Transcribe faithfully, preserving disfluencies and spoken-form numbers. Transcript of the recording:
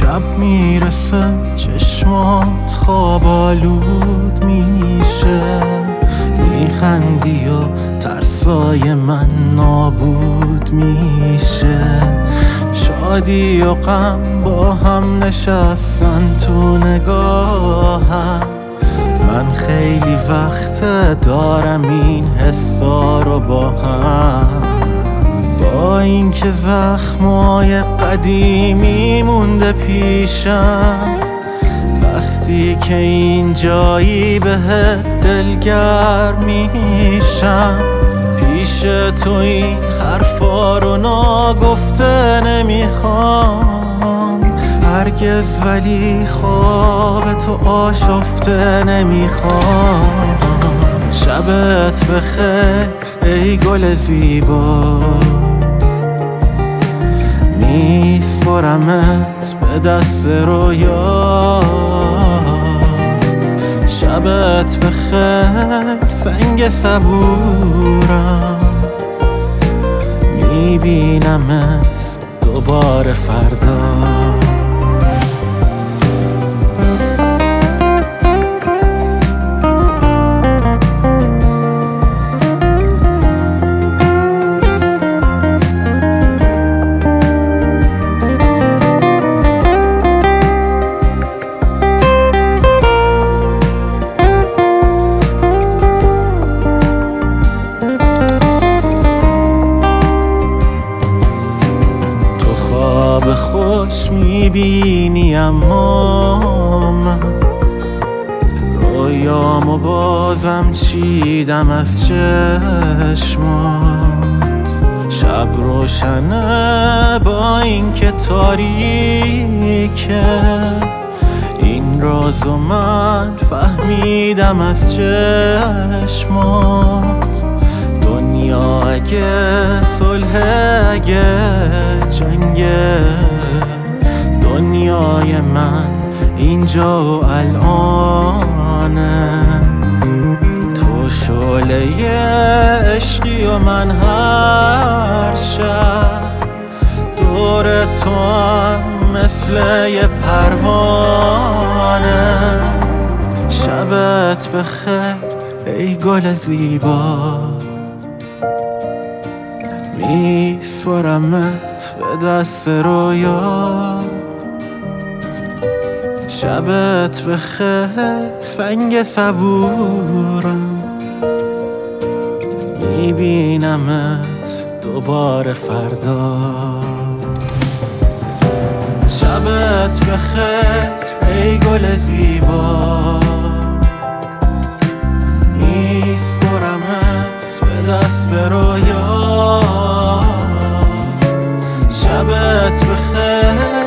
شب میرسه چشمات خواب آلود میشه، میخندی و ترسای من نابود میشه. شادی و غم با هم نشستن تو نگاهم، من خیلی وقت دارم این حسا رو با هم. با اینکه زخمای قدیمی مونده پیشم، وقتی که این جایی بهت دلگرم میشم. پیش تو این حرفا رو ناگفته نمیخوام هرگز، ولی خواب تو آشفته نمیخوام. شبت بخیر ای گل زیبا، میسپرمت به دست رویا. شبت بخیر سنگ صبورم، میبینمت دوباره فردا. خواب خوش میبینی اما من رویامو بازم چیدم از چشمات. شب روشنه با اینکه تاریکه، این رازو من فهمیدم از چشمات. دنیا اگه صلح اگه جنگه، دنیای من اینجا و الانه. تو شعله عشقی و من هر شب دور تو هم مثل یه پروانه. شبت بخیر ای گل زیبا، میسپرمت به دست رویا. شبت بخیر سنگ صبورم، میبینمت دوباره فردا. شبت بخیر ای گل زیبا، میسپرمت به دست رویا. شبت بخیر